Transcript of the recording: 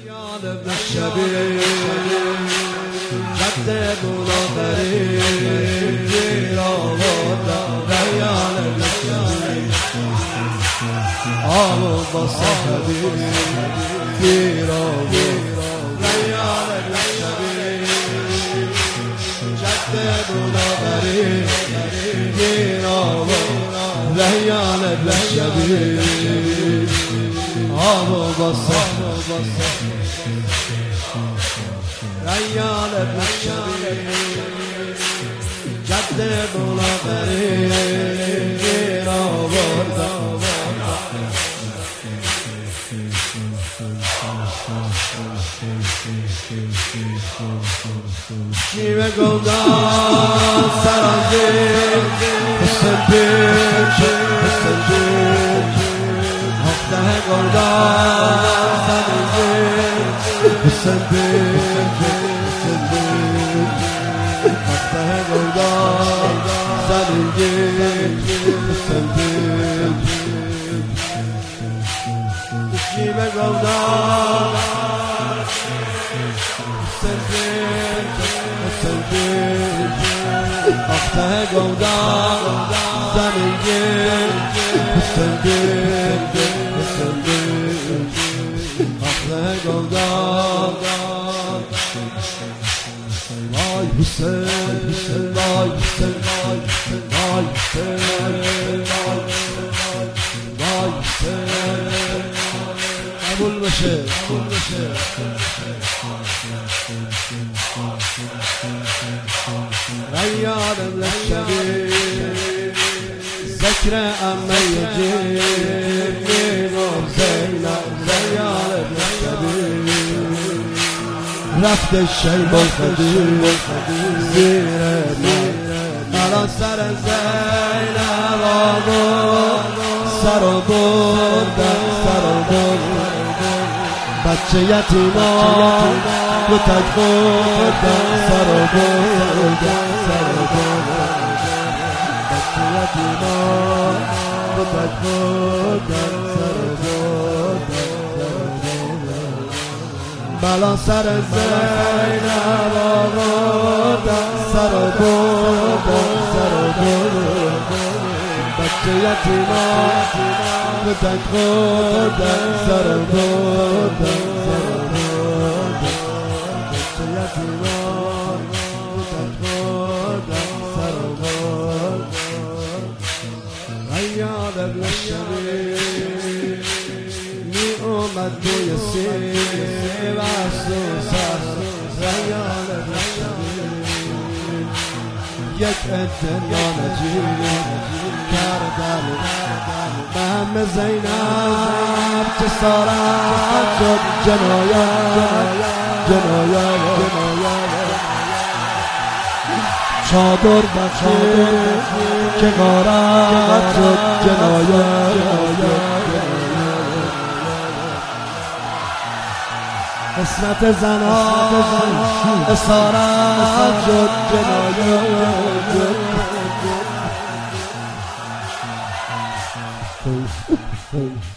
یاد ابن شبیه جد بلادری گیر آوردم ریان ابن شبیه آب با صحبی گیر آوردم ریان ابن شبیه جد بلادری گیر آوردم ریان ابن شبیه آب با صحبی ریان ابن شبیه جد بلادری گیر آوردم شیوه گودان سرازیر حسن بیچ هفته گودان سرازیر حسن بیچ هفته گودان سرازیر حسن بیچ شیوه گودان آخته گودان زمین حسن بیت آخته گودان وای حسین وای حسین وای حسین وای حسین قبول بشه ریان ابن شبیه ذکر امه جیر میگم زینب ریان ابن شبیه رفت شیب الخدیر زیر الان سر زینب آبود سر و بردن بچه یتیمان کتک خوردن سر و بردن بچه یتیمان کتک خوردن سر و بردن بلا سر زینب آوردن سر و بردن بچه یتیمان کتک خوردن سر و بردن بچه یتیمان کتک خوردن سر و بردن ریان ابن شبیه می اومد توی سیر و سوسن ریان ابن شبیه یک اتنان جیر کردن مهم زینب چه سارت شد جنایت چادر بخیر که غارت شد جنایت قسمت زنان اسارت شد جنایت